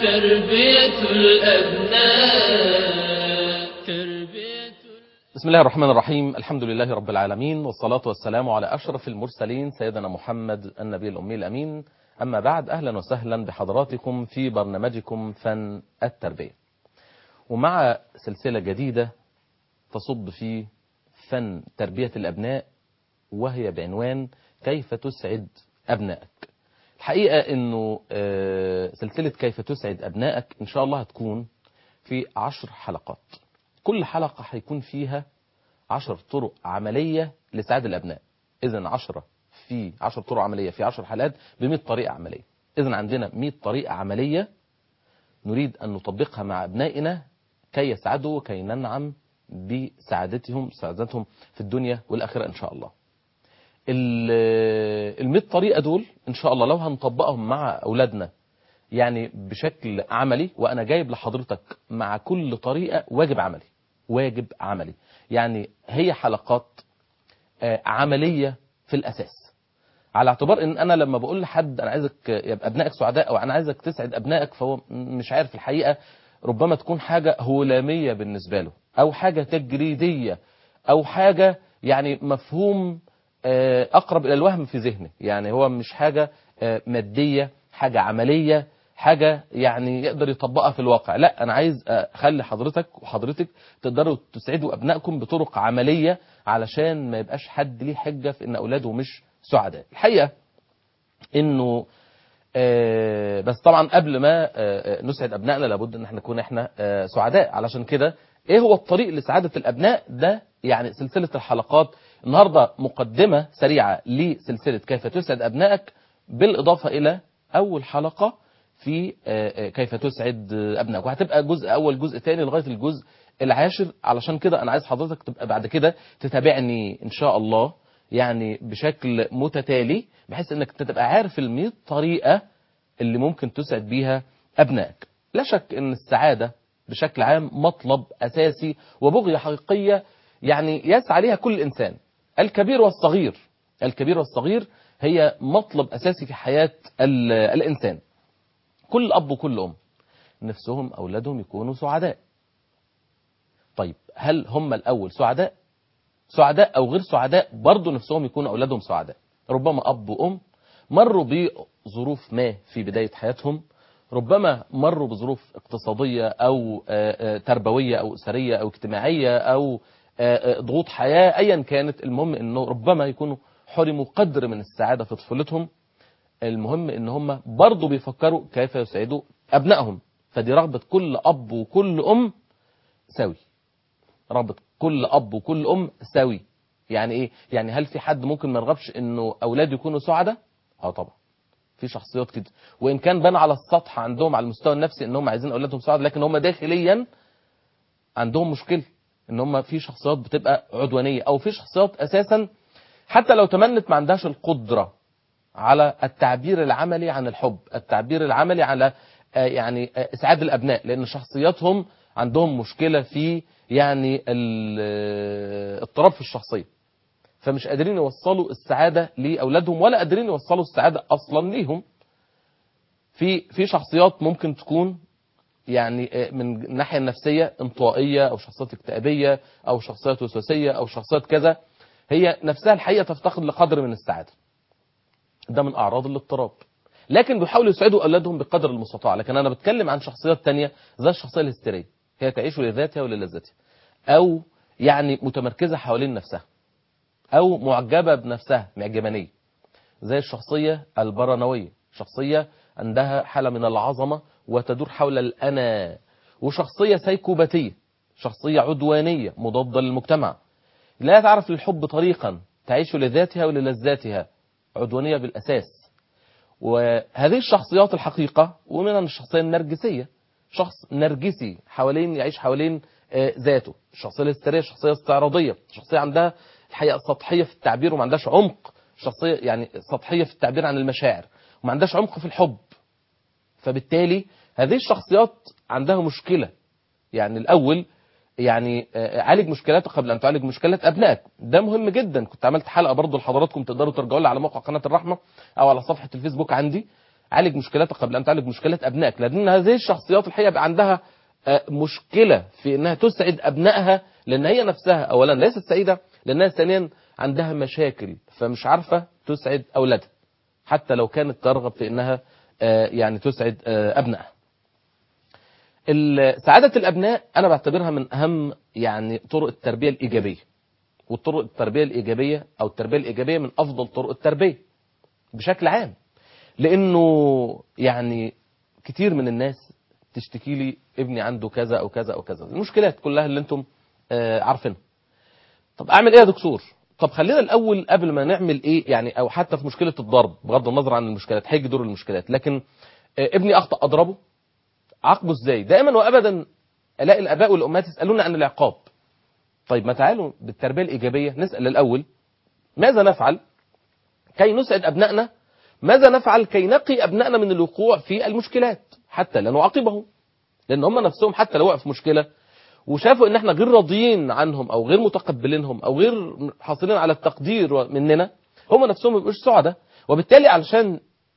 تربية الأبناء. بسم الله الرحمن الرحيم. الحمد لله رب العالمين، والصلاة والسلام على أشرف المرسلين سيدنا محمد النبي الأمي الأمين. أما بعد، أهلا وسهلا بحضراتكم في برنامجكم فن التربية، ومع سلسلة جديدة تصب في فن تربية الأبناء، وهي بعنوان كيف تسعد أبنائك. الحقيقة أنه سلسلة كيف تسعد أبنائك إن شاء الله هتكون في 10 حلقات. كل حلقة هيكون فيها 10 طرق عملية لسعادة الأبناء. إذن 10 طرق عملية في 10 حلقات ب100 طريقة عملية. إذن عندنا 100 طريقة عملية نريد أن نطبقها مع أبنائنا كي يسعدوا وكي ننعم بسعادتهم في الدنيا والآخرة إن شاء الله. 100 طريقة دول إن شاء الله لو هنطبقهم مع أولادنا يعني بشكل عملي، وأنا جايب لحضرتك مع كل طريقة واجب عملي، يعني هي حلقات عملية في الأساس، على اعتبار ان انا لما بقول لحد انا عايزك يبقى ابنائك سعداء او انا عايزك تسعد ابنائك، فهو مش عارف الحقيقة، ربما تكون حاجة هلامية بالنسبة له، او حاجة تجريدية، او حاجة يعني مفهوم اقرب الى الوهم في ذهنه. يعني هو مش حاجة مادية، حاجة عملية، حاجة يعني يقدر يطبقها في الواقع. لا، انا عايز اخلي حضرتك وحضرتك تقدروا تسعدوا ابنائكم بطرق عملية، علشان ما يبقاش حد ليه حجة في ان اولاده مش سعداء. الحقيقة انه بس طبعا قبل ما نسعد ابنائنا لابد ان احنا نكون سعداء. علشان كده ايه هو الطريق لسعادة الابناء ده؟ يعني سلسلة الحلقات النهاردة مقدمة سريعة لسلسلة كيف تسعد ابنائك، بالاضافة الى اول حلقة في كيف تسعد ابنائك، وهتبقى اول جزء ثاني لغاية الجزء العاشر. علشان كده انا عايز حضرتك تبقى بعد كده تتابعني ان شاء الله يعني بشكل متتالي، بحيث انك تبقى عارف 100 طريقة اللي ممكن تسعد بيها ابنائك. لا شك ان السعادة بشكل عام مطلب اساسي وبغية حقيقية يعني يسعى ليها كل انسان، الكبير والصغير هي مطلب اساسي في حياة الانسان. كل اب وكل ام نفسهم اولادهم يكونوا سعداء. طيب هل هم الاول سعداء او غير سعداء؟ برضو نفسهم يكونوا اولادهم سعداء. ربما اب وام مروا بظروف ما في بداية حياتهم، ربما مروا بظروف اقتصادية او تربوية او اسرية او اجتماعية او ضغوط حياة ايا كانت. المهم انه ربما يكونوا حرموا قدر من السعادة في طفولتهم. المهم ان هم برضو بيفكروا كيف يسعدوا ابنائهم. فدي رغبة كل اب وكل ام سوي، رغبة كل اب وكل ام سوي. يعني ايه؟ يعني هل في حد ممكن ما يرغبش انه اولاده يكونوا سعداء؟ طبعا في شخصيات كده، وان كان بان على السطح عندهم على المستوى النفسي انهم عايزين اولادهم سعداء، لكن هم داخليا عندهم مشكلة ان هم في شخصيات بتبقى عدوانية، او في شخصيات اساسا حتى لو تمنت ما عندهاش القدرة على التعبير العملي عن الحب، التعبير العملي على يعني اسعاد الابناء، لان شخصياتهم عندهم مشكلة في يعني اضطراب في الشخصية، فمش قادرين يوصلوا السعادة لأولادهم، ولا قادرين يوصلوا السعادة أصلا ليهم. في شخصيات ممكن تكون يعني من الناحية النفسية انطوائية، أو شخصيات اكتئابية، أو شخصيات وسواسية، أو شخصيات كذا، هي نفسها الحقيقة تفتقد لقدر من السعادة. ده من أعراض الاضطراب، لكن بيحاولوا يسعدوا أولادهم بقدر المستطاع. لكن أنا بتكلم عن شخصيات تانية زي الشخصية الهستيرية، هي تعيش لذاتها وللذاتها، أو يعني متمركزة حوالين نفسها، أو معجبة بنفسها معجبانية، زي الشخصية البرانوية، شخصية عندها حالة من العظمة وتدور حول الأنا، وشخصية سيكوباتية، شخصية عدوانية مضادة للمجتمع، لا تعرف للحب طريقا، تعيش لذاتها وللذاتها، عدوانية بالأساس. وهذه الشخصيات الحقيقة، ومنها الشخصية النرجسية، شخص نرجسي يعيش حوالين ذاته. الشخصية الهستيرية شخصية استعراضية، شخصية عندها الحقيقة سطحية في التعبير وما عندهاش عمق، شخصية يعني سطحية في التعبير عن المشاعر وما عندهاش عمق في الحب. فبالتالي هذه الشخصيات عندها مشكلة. يعني الأول يعني عالج مشكلاتك قبل أن تعالج مشكلات أبنائك، ده مهم جدا. كنت عملت حلقة برضو لحضراتكم، تقدروا ترجعوا لها على موقع قناة الرحمة أو على صفحة الفيسبوك عندي، عالج مشكلاتك قبل أن تعالج مشكلات أبنائك، لأن هذه الشخصيات الحقيقة بقى عندها مشكلة في أنها تسعد أبنائها، لأن هي نفسها أولا ليست سعيدة، لأنها ثانيا عندها مشاكل فمش عارفة تسعد أولادها حتى لو كانت ترغب في أنها يعني تسعد أبنائها. سعادة الأبناء أنا بعتبرها من أهم يعني طرق التربية الإيجابية، والطرق التربية الإيجابية أو التربية الإيجابية من أفضل طرق التربية بشكل عام، لأنه يعني كتير من الناس تشتكي لي ابني عنده كذا أو كذا أو كذا، المشكلات كلها اللي أنتم عارفينها. طب أعمل إيه يا دكتور؟ طب خلينا الأول قبل ما نعمل إيه يعني، أو حتى في مشكلة الضرب بغض النظر عن المشكلات، هيجي دور المشكلات، لكن ابني أخطأ أضربه، عاقبه إزاي؟ دائما وأبدا ألاقي الآباء والأمهات يسألون عن العقاب. طيب ما تعالوا بالتربية الإيجابية نسأل الأول ماذا نفعل كي نسعد أبنائنا، ماذا نفعل كي نقي أبنائنا من الوقوع في المشكلات حتى لا نعاقبهم، لأن هم نفسهم حتى لو وقعوا في مشكلة وشافوا ان احنا غير راضيين عنهم او غير متقبلينهم او غير حاصلين على التقدير مننا، هم نفسهم ما بيبقوش سعداء. وبالتالي علشان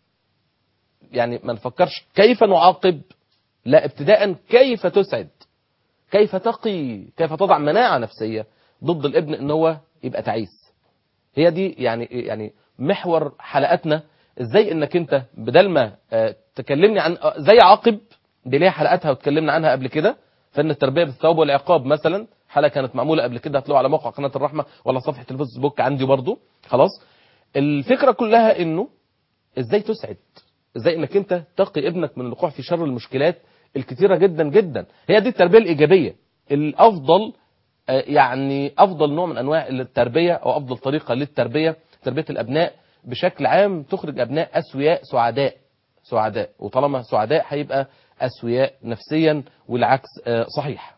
يعني ما نفكرش كيف نعاقب، لا ابتداء كيف تسعد، كيف تقي، كيف تضع مناعة نفسية ضد الابن ان هو يبقى تعيس. هي دي يعني محور حلقاتنا، ازاي انك انت بدل ما تكلمني عن زي عاقب دي ليها حلقاتها وتكلمنا عنها قبل كده، فن التربية بالثواب والعقاب مثلا، حلقة كانت معمولة قبل كده هتلاقوها على موقع قناة الرحمة ولا صفحة الفيسبوك عندي برضو. خلاص الفكرة كلها انه ازاي تسعد، ازاي انك انت تقي ابنك من الوقوع في شر المشكلات الكتيرة جدا جدا. هي دي التربية الإيجابية الأفضل، يعني أفضل نوع من أنواع التربية أو أفضل طريقة للتربية، تربية الأبناء بشكل عام تخرج أبناء أسوياء سعداء، وطالما سعداء هيبقى أسوياء نفسيا، والعكس صحيح.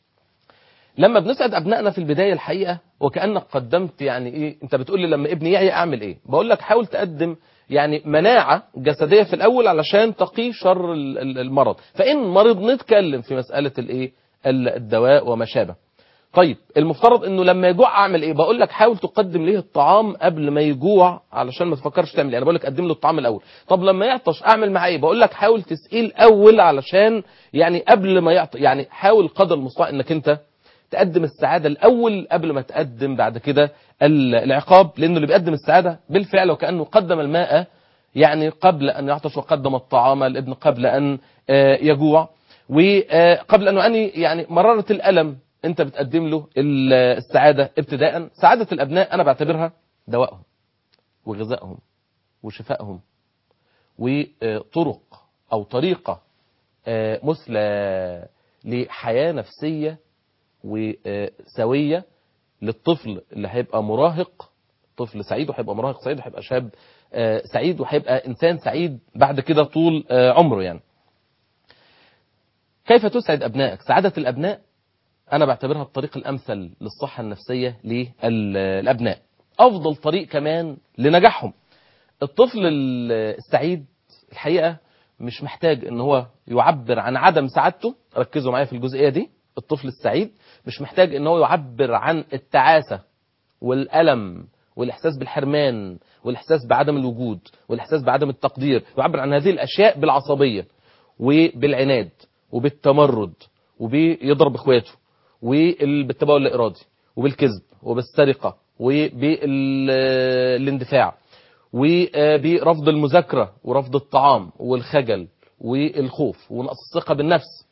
لما بنسعد أبنائنا في البداية الحقيقة وكأنك قدمت يعني إيه، أنت بتقول لي لما ابني يعي أعمل إيه؟ بقول لك حاول تقدم يعني مناعة جسدية في الأول علشان تقي شر المرض، فإن مرض نتكلم في مسألة الإيه الدواء وما شابه. طيب المفترض انه لما يجوع اعمل ايه؟ بقول لك حاول تقدم ليه الطعام قبل ما يجوع علشان ما تفكرش تعمل ايه، انا بقول لك قدم له الطعام الاول. طب لما يعطش اعمل معاه ايه؟ بقول لك حاول تسقيه الاول علشان يعني قبل ما يعطش، يعني حاول قدر المستطاع انك انت تقدم السعاده الاول قبل ما تقدم بعد كده العقاب، لانه اللي بيقدم السعاده بالفعل وكانه قدم الماء يعني قبل ان يعطش، وقدم الطعام الابن قبل ان يجوع، وقبل ان يعني مراره الالم انت بتقدم له السعادة ابتداء. سعادة الابناء انا بعتبرها دوائهم وغذائهم وشفائهم، وطرق او طريقة مثلى لحياة نفسية وسوية للطفل اللي هيبقى مراهق، طفل سعيد وهيبقى مراهق سعيد وهيبقى شاب سعيد وهيبقى انسان سعيد بعد كده طول عمره. يعني كيف تسعد ابنائك؟ سعادة الابناء أنا بعتبرها الطريق الأمثل للصحة النفسية للأبناء، أفضل طريق كمان لنجاحهم. الطفل السعيد الحقيقة مش محتاج إن هو يعبر عن عدم سعادته، ركزوا معايا في الجزئية دي. الطفل السعيد مش محتاج إن هو يعبر عن التعاسة والألم والإحساس بالحرمان والإحساس بعدم الوجود والإحساس بعدم التقدير، يعبر عن هذه الأشياء بالعصبية وبالعناد وبالتمرد وبيضرب إخواته وبالتبول الإرادي وبالكذب وبالسرقة وبالاندفاع وبرفض المذاكرة ورفض الطعام والخجل والخوف ونقص الثقة بالنفس.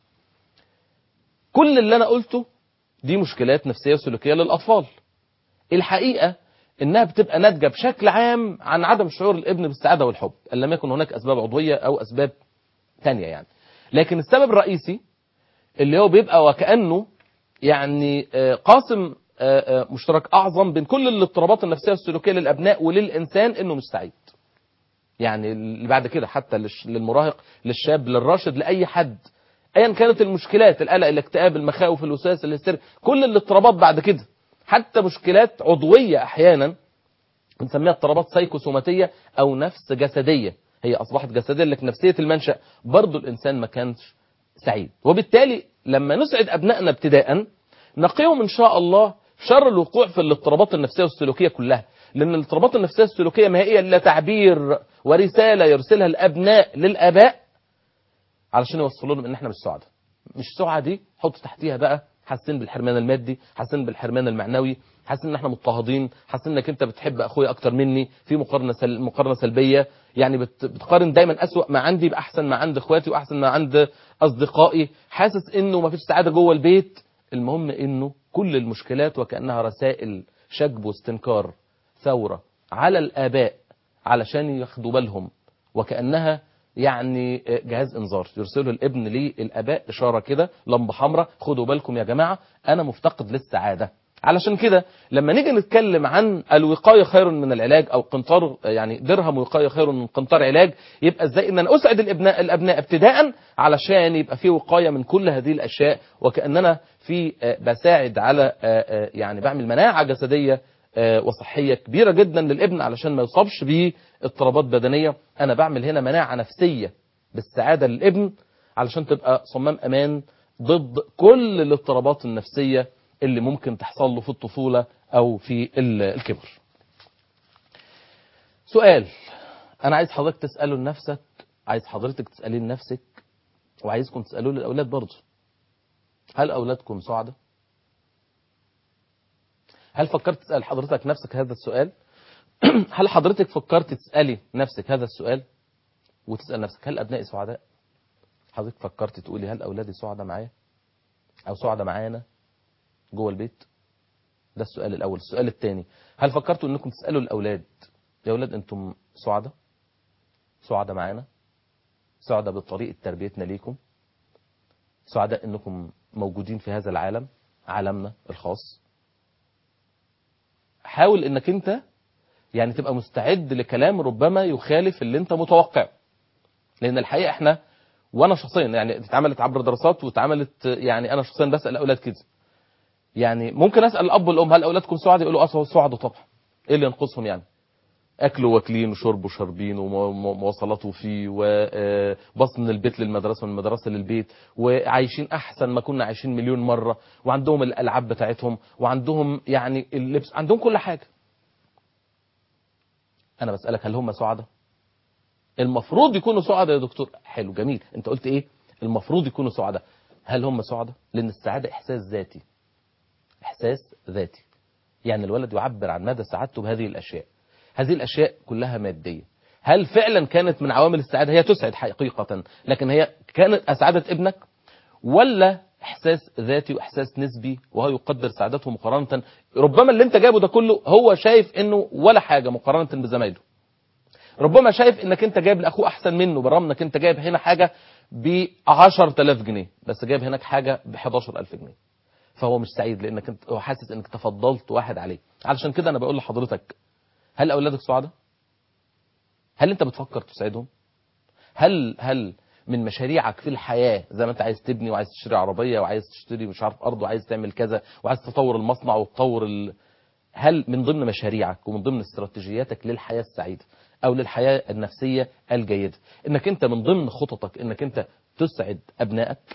كل اللي أنا قلته دي مشكلات نفسية وسلوكية للأطفال، الحقيقة إنها بتبقى ناتجة بشكل عام عن عدم شعور الابن بالسعادة والحب، إن لم يكن هناك أسباب عضوية أو أسباب تانية يعني. لكن السبب الرئيسي اللي هو بيبقى وكأنه يعني قاسم مشترك أعظم بين كل الاضطرابات النفسية والسلوكية للأبناء وللإنسان، إنه مش سعيد. يعني اللي بعد كده حتى للمراهق للشاب للراشد لأي حد أيا كانت المشكلات، القلق الاكتئاب المخاوف الوسواس الهستيريا، كل الاضطرابات بعد كده حتى مشكلات عضوية أحيانا بنسميها اضطرابات سايكوسوماتية أو نفس جسدية، هي أصبحت جسدية لكن نفسية المنشأ برضو الإنسان ما كانش سعيد. وبالتالي لما نسعد أبنائنا ابتداء نقيهم إن شاء الله شر الوقوع في الاضطرابات النفسية والسلوكية كلها، لأن الاضطرابات النفسية السلوكية ما هي إلا تعبير ورسالة يرسلها الأبناء للآباء علشان يوصلوا لهم إن إحنا مش سعداء. مش سعداء دي حط تحتيها بقى حاسين بالحرمان المادي، حاسين بالحرمان المعنوي، حاسين ان احنا مضطهدين، حاسين انك انت بتحب اخويا اكتر مني، في مقارنه سلبيه، يعني بتقارن دايما اسوأ ما عندي باحسن ما عند اخواتي واحسن ما عند اصدقائي، حاسس انه ما فيش سعاده جوه البيت. المهم انه كل المشكلات وكانها رسائل شجب واستنكار، ثوره على الاباء علشان ياخدوا بالهم، وكانها يعني جهاز انذار يرسله الابن للاباء، اشاره كده لمبه حمراء، خدوا بالكم يا جماعه انا مفتقد للسعاده. علشان كده لما نيجي نتكلم عن الوقايه خير من العلاج، او قنطار يعني درهم وقايه خير من قنطار علاج، يبقى ازاي ان انا اسعد الابناء ابتداء علشان يبقى في وقايه من كل هذه الاشياء، وكاننا في بساعد على يعني بعمل مناعه جسديه وصحيه كبيره جدا للابن علشان ما يصابش باضطرابات بدنيه. انا بعمل هنا مناعه نفسيه بالسعاده للابن علشان تبقى صمام امان ضد كل الاضطرابات النفسيه اللي ممكن تحصل له في الطفوله او في الكبر. سؤال انا عايز حضرتك تساله لنفسك، عايز حضرتك تساليه لنفسك، وعايزكم تسالوه للاولاد برضه. هل اولادكم سعداء؟ هل فكرت تسال حضرتك نفسك هذا السؤال؟ هل حضرتك فكرت تسالي نفسك هذا السؤال وتسال نفسك هل ابنائي سعداء؟ حضرتك فكرت تقولي هل اولادي سعداء معايا او سعداء معانا جوه البيت؟ ده السؤال الاول. السؤال الثاني، هل فكرتوا انكم تسالوا الاولاد يا اولاد انتم سعداء؟ سعداء معانا؟ سعداء بطريقه تربيتنا ليكم؟ سعداء انكم موجودين في هذا العالم، عالمنا الخاص؟ حاول انك انت يعني تبقى مستعد لكلام ربما يخالف اللي انت متوقعه، لان الحقيقه احنا وانا شخصيا يعني اتعملت عبر دراسات واتعملت، يعني انا شخصيا بسال الاولاد كده، يعني ممكن اسال الاب والام هل اولادكم سعداء؟ يقولوا اه سعداء طبعا. ايه اللي ينقصهم يعني؟ اكلوا واكلين وشربوا شاربين ومواصلات وفيه، وباص من البيت للمدرسه ومن المدرسه للبيت، وعايشين احسن ما كنا عايشين مليون مره، وعندهم الالعاب بتاعتهم، وعندهم يعني اللبس، عندهم كل حاجه. انا بسالك هل هم سعداء؟ المفروض يكونوا سعداء يا دكتور. حلو جميل، انت قلت ايه؟ المفروض يكونوا سعداء. هل هم سعداء؟ لان السعاده احساس ذاتي، احساس ذاتي، يعني الولد يعبر عن مدى سعادته بهذه الاشياء. هذه الاشياء كلها ماديه. هل فعلا كانت من عوامل السعاده؟ هي تسعد حقيقه، لكن هي كانت اسعدت ابنك ولا احساس ذاتي واحساس نسبي وهو يقدر سعادته مقارنه؟ ربما اللي انت جايبه ده كله هو شايف انه ولا حاجه مقارنه بزمايله. ربما شايف انك انت جايب لاخوه احسن منه، برغم انك انت جايب هنا حاجه ب 10000 جنيه بس جايب هناك حاجه ب 11000 جنيه. فهو مش سعيد لانك انت هو حاسس انك تفضلت واحد عليه. علشان كده انا بقول لحضرتك هل اولادك سعداء؟ هل انت بتفكر تسعدهم؟ هل من مشاريعك في الحياه زي ما انت عايز تبني وعايز تشتري عربيه وعايز تشتري مش عارف ارض وعايز تعمل كذا وعايز تطور المصنع وتطور هل من ضمن مشاريعك ومن ضمن استراتيجياتك للحياه السعيده او للحياه النفسيه الجيده انك انت من ضمن خططك انك انت تسعد ابنائك؟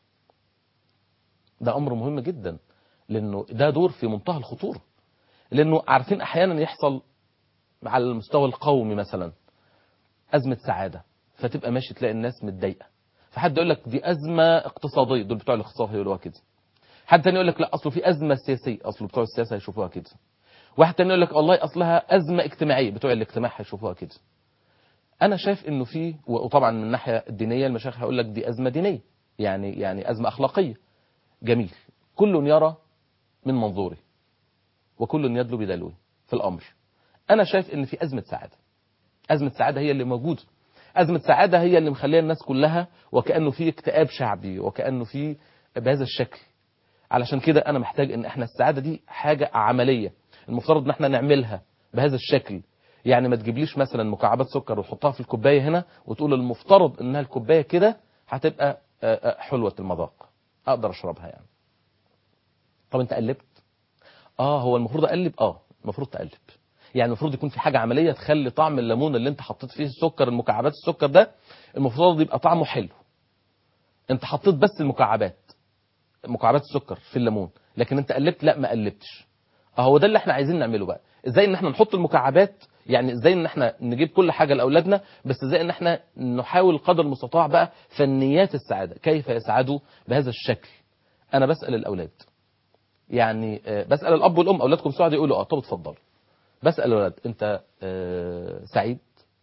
ده امر مهم جدا، لانه ده دور في منتهى الخطوره. لانه عارفين احيانا يحصل على المستوى القومي مثلا ازمه سعاده، فتبقى ماشي تلاقي الناس متضايقه، فحد يقول لك دي ازمه اقتصاديه، دول بتوع الاقتصاد هيقولوها كده. حد تاني يقول لك لا اصله في ازمه سياسيه، اصله بتوع السياسه هيشوفوها كده. واحد تاني يقول لك والله اصلها ازمه اجتماعيه، بتوع الاجتماع هيشوفوها كده. انا شايف انه في، وطبعا من الناحيه الدينيه المشايخ هيقول لك دي ازمه دينيه، يعني ازمه اخلاقيه. جميل، كل يرى من منظوره وكل يدلو بدلوه في الامر. انا شايف ان في ازمه سعاده. ازمه سعاده هي اللي موجوده. ازمه سعاده هي اللي مخليه الناس كلها وكانه في اكتئاب شعبي وكانه في بهذا الشكل. علشان كده انا محتاج ان احنا السعاده دي حاجه عمليه، المفترض ان احنا نعملها بهذا الشكل. يعني ما تجيبليش مثلا مكعبات سكر وتحطها في الكوبايه هنا وتقول المفترض انها الكوبايه كده هتبقى حلوه المذاق اقدر اشربها يعني. طب انت قلبت؟ هو المفروض اقلب، المفروض تقلب. يعني المفروض يكون في حاجه عمليه تخلي طعم الليمون اللي انت حطيت فيه السكر، المكعبات السكر ده المفروض يبقى طعمه حلو. انت حطيت بس مكعبات السكر في الليمون، لكن انت قلبت؟ لا ما قلبتش. اهو ده اللي احنا عايزين نعمله بقى، ازاي ان احنا نحط المكعبات، يعني ازاي ان احنا نجيب كل حاجه لاولادنا، بس ازاي ان احنا نحاول قدر المستطاع بقى فنيات السعاده، كيف يسعدوا بهذا الشكل. انا بسال الاولاد، يعني بسال الاب والام، اولادكم سعداء؟ يقولوا اه. طب اتفضل. بسال الاولاد، انت سعيد؟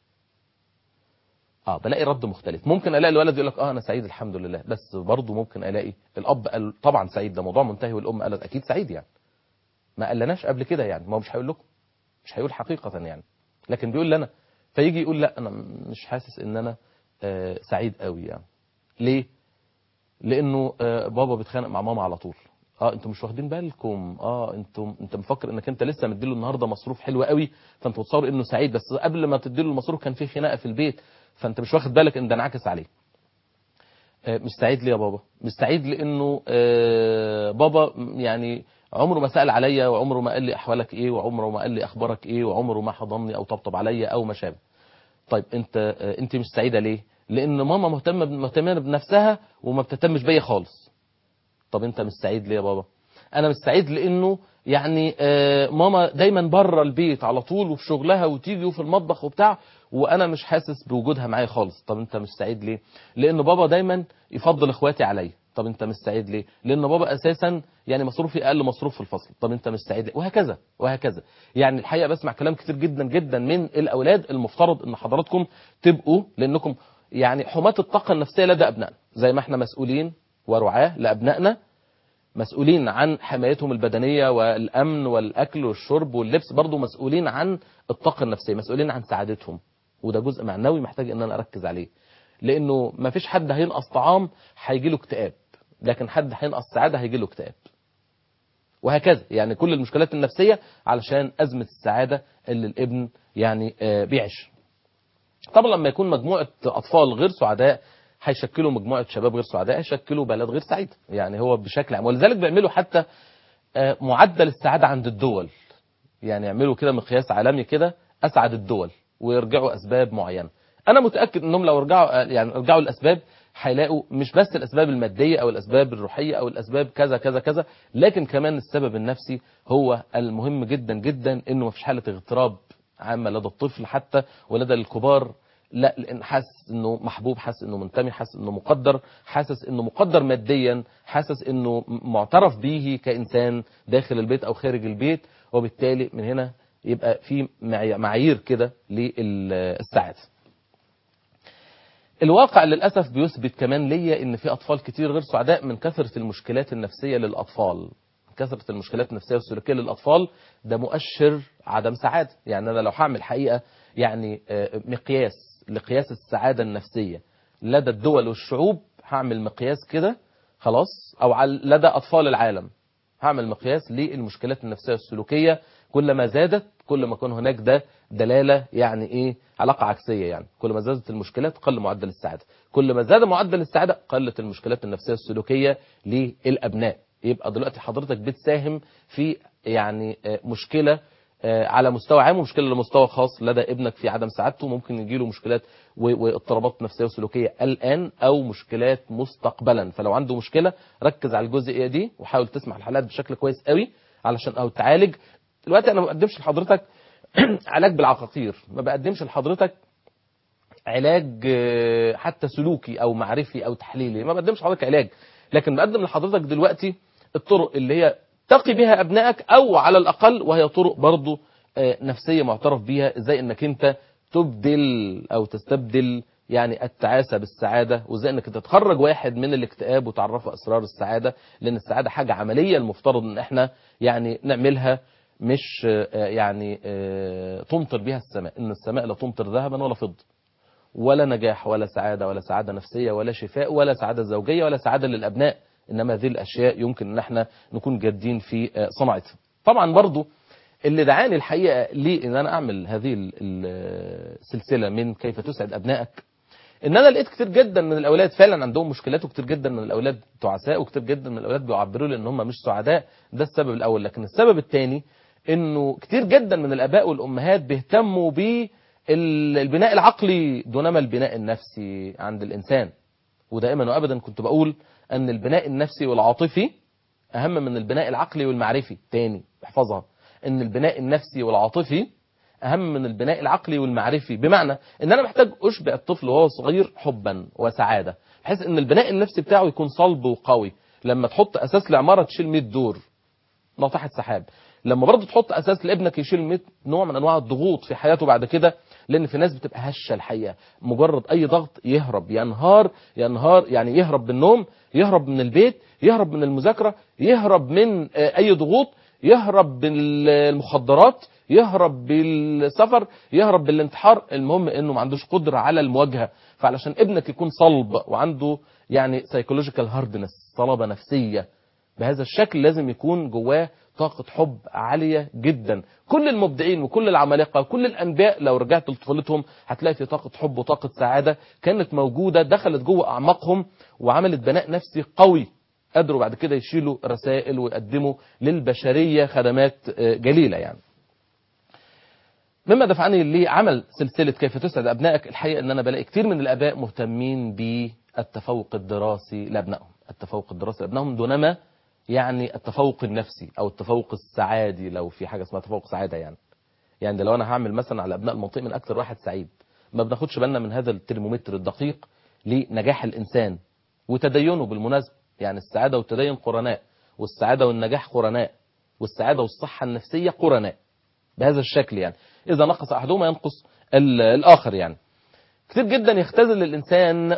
بلاقي رد مختلف. ممكن الاقي الولد يقول لك انا سعيد الحمد لله، بس برضه ممكن الاقي الاب قال طبعا سعيد، ده موضوع منتهي، والام قالت اكيد سعيد، يعني ما قالناش قبل كده، يعني ما هو مش هيقول لكم، مش هيقول حقيقة يعني، لكن بيقول لنا. فيجي يقول لا انا مش حاسس ان انا سعيد قوي يعني. ليه؟ لانه بابا بيتخانق مع ماما على طول. انتوا مش واخدين بالكم، انت مفكر انك انت لسه مديله النهارده مصروف حلو قوي، فانت متصور انه سعيد، بس قبل ما تديله المصروف كان في خناقه في البيت، فانت مش واخد بالك ان ده انعكس عليه. مش سعيد ليه يا بابا؟ مش سعيد لانه بابا يعني عمره ما سأل عليا، وعمره ما قال لي احوالك ايه، وعمره ما قال لي اخبارك ايه، وعمره ما حضني او طبطب عليا او ما شابه. طيب انت مش سعيده ليه؟ لان ماما مهتمه بنفسها وما بتهتمش بيا خالص. طب انت مش سعيد ليه يا بابا؟ انا مش سعيد لانه يعني ماما دايما بره البيت على طول وفي شغلها وتيجي وفي المطبخ وبتاع، وانا مش حاسس بوجودها معايا خالص. طب انت مش سعيد ليه؟ لان بابا دايما يفضل اخواتي عليا. طب انت مش سعيد ليه؟ لان بابا اساسا يعني مصروفي اقل مصروف في الفصل. طب انت مش سعيد ليه؟ وهكذا وهكذا. يعني الحقيقه بسمع كلام كتير جدا جدا من الاولاد. المفترض ان حضراتكم تبقوا، لانكم يعني حماة الطاقه النفسيه لدى ابنائنا، زي ما احنا مسؤولين ورعاه لابنائنا، مسؤولين عن حمايتهم البدنية والأمن والأكل والشرب واللبس، برضو مسؤولين عن الطاقة النفسية، مسؤولين عن سعادتهم. وده جزء معنوي محتاج ان انا اركز عليه، لانه ما فيش حد هينقص طعام هيجي له اكتئاب، لكن حد هينقص سعادة هيجي له اكتئاب، وهكذا. يعني كل المشكلات النفسية علشان أزمة السعادة اللي الابن يعني بيعيش. طبعا لما يكون مجموعة أطفال غير سعداء هيشكلوا مجموعة شباب غير سعداء، هيشكلوا بلد غير سعيدة، يعني هو بشكل عام. ولذلك بيعملوا حتى معدل السعادة عند الدول، يعني يعملوا كده مقياس عالمي كده أسعد الدول ويرجعوا أسباب معينة. أنا متأكد أنهم لو رجعوا الأسباب هيلاقوا مش بس الأسباب المادية أو الأسباب الروحية أو الأسباب كذا كذا كذا، لكن كمان السبب النفسي هو المهم جدا جدا. إنه مفيش حالة اغتراب عامة لدى الطفل حتى ولدى الكبار، لا، لان حاسس انه محبوب، حاسس انه منتمي، حاسس انه مقدر، حاسس انه مقدر ماديا، حاسس انه معترف به كانسان داخل البيت او خارج البيت. وبالتالي من هنا يبقى في معايير كده للسعاده. الواقع للاسف بيثبت كمان ليا ان في اطفال كتير غير سعداء من كثره المشكلات النفسيه للاطفال. كثره المشكلات النفسيه والسلوكيه للاطفال ده مؤشر عدم سعاده. يعني انا لو هعمل حقيقه يعني مقياس لقياس السعاده النفسيه لدى الدول والشعوب، هعمل مقياس كده خلاص، او لدى اطفال العالم هعمل مقياس للمشكلات النفسيه والسلوكيه. كل ما زادت كل ما كان هناك ده دلاله، يعني ايه، علاقه عكسيه. يعني كل ما زادت المشكلات قل معدل السعاده، كل ما زاد معدل السعاده قلت المشكلات النفسيه والسلوكيه للابناء. يبقى دلوقتي حضرتك بتساهم في يعني مشكله على مستوى عام ومشكله لمستوى خاص لدى ابنك في عدم سعادته. ممكن يجيله مشكلات واضطرابات نفسيه وسلوكيه الان او مشكلات مستقبلا. فلو عنده مشكله ركز على الجزئيه دي وحاول تسمع الحالات بشكل كويس قوي علشان او تعالج. دلوقتي انا ما بقدمش لحضرتك علاج بالعقاقير، ما بقدمش لحضرتك علاج حتى سلوكي او معرفي او تحليلي، ما بقدمش لحضرتك علاج، لكن بقدم لحضرتك دلوقتي الطرق اللي هي تقي بها ابنائك، او على الاقل وهي طرق برضو نفسيه معترف بيها، ازاي انك انت تبدل او تستبدل يعني التعاسه بالسعاده، وازاي انك تتخرج واحد من الاكتئاب وتعرفه اسرار السعاده. لان السعاده حاجه عمليه المفترض ان احنا يعني نعملها، مش يعني تمطر بها السماء. ان السماء لا تمطر ذهبا ولا فضه، ولا نجاح ولا سعاده ولا سعاده نفسيه ولا شفاء ولا سعاده زوجيه ولا سعاده للابناء. انما هذه الاشياء يمكن ان احنا نكون جادين في صناعتها. طبعا برضو اللي دعاني الحقيقه لي ان انا اعمل هذه السلسله من كيف تسعد ابنائك، ان انا لقيت كتير جدا من الاولاد فعلا عندهم مشكلات، وكتير جدا من الاولاد تعساء، وكتير جدا من الاولاد بيعبروا لي ان هم مش سعداء. ده السبب الاول. لكن السبب الثاني انه كتير جدا من الاباء والامهات بيهتموا بالبناء العقلي دونما البناء النفسي عند الانسان. ودائما وابدا كنت بقول ان البناء النفسي والعاطفي اهم من البناء العقلي والمعرفي. تاني احفظها، ان البناء النفسي والعاطفي اهم من البناء العقلي والمعرفي، بمعنى ان انا محتاج اشبع الطفل وهو صغير حبا وسعاده، بحيث ان البناء النفسي بتاعه يكون صلب وقوي. لما تحط اساس لعماره تشيل 100 دور ناطحه سحاب، لما برضه تحط اساس لابنك يشيل 100 نوع من انواع الضغوط في حياته بعد كده، لان في ناس بتبقى هشه الحقيقه، مجرد اي ضغط يهرب، ينهار يعني يهرب بالنوم، يهرب من البيت، يهرب من المذاكره، يهرب من اي ضغوط، يهرب بالمخدرات، يهرب بالسفر، يهرب بالانتحار. المهم انه ما عندوش قدره على المواجهه. فعلشان ابنك يكون صلب وعنده يعني سايكولوجيكال هاردنس، صلابه نفسيه بهذا الشكل، لازم يكون جواه طاقة حب عالية جدا. كل المبدعين وكل العمالقة وكل الأنبياء لو رجعت لطفولتهم هتلاقي في طاقة حب وطاقة سعادة كانت موجودة، دخلت جوه أعماقهم وعملت بناء نفسي قوي، قدروا بعد كده يشيلوا رسائل ويقدموا للبشرية خدمات جليلة يعني. مما دفعني لعمل سلسلة كيف تسعد أبنائك، الحقيقة أن أنا بلاقي كتير من الآباء مهتمين بالتفوق الدراسي لأبنائهم، التفوق الدراسي لأبنائهم دونما يعني التفوق النفسي أو التفوق السعادي، لو في حاجة اسمها تفوق سعادة يعني لو أنا هعمل مثلا على أبناء المنطقة من أكثر واحد سعيد، ما بناخدش بالنا من هذا الترمومتر الدقيق لنجاح الإنسان وتدينه بالمناسبة. يعني السعادة والتدين قرناء، والسعادة والنجاح قرناء، والسعادة والصحة النفسية قرناء بهذا الشكل. يعني إذا نقص أحدهما ينقص الآخر. يعني كتير جدا يختزل الإنسان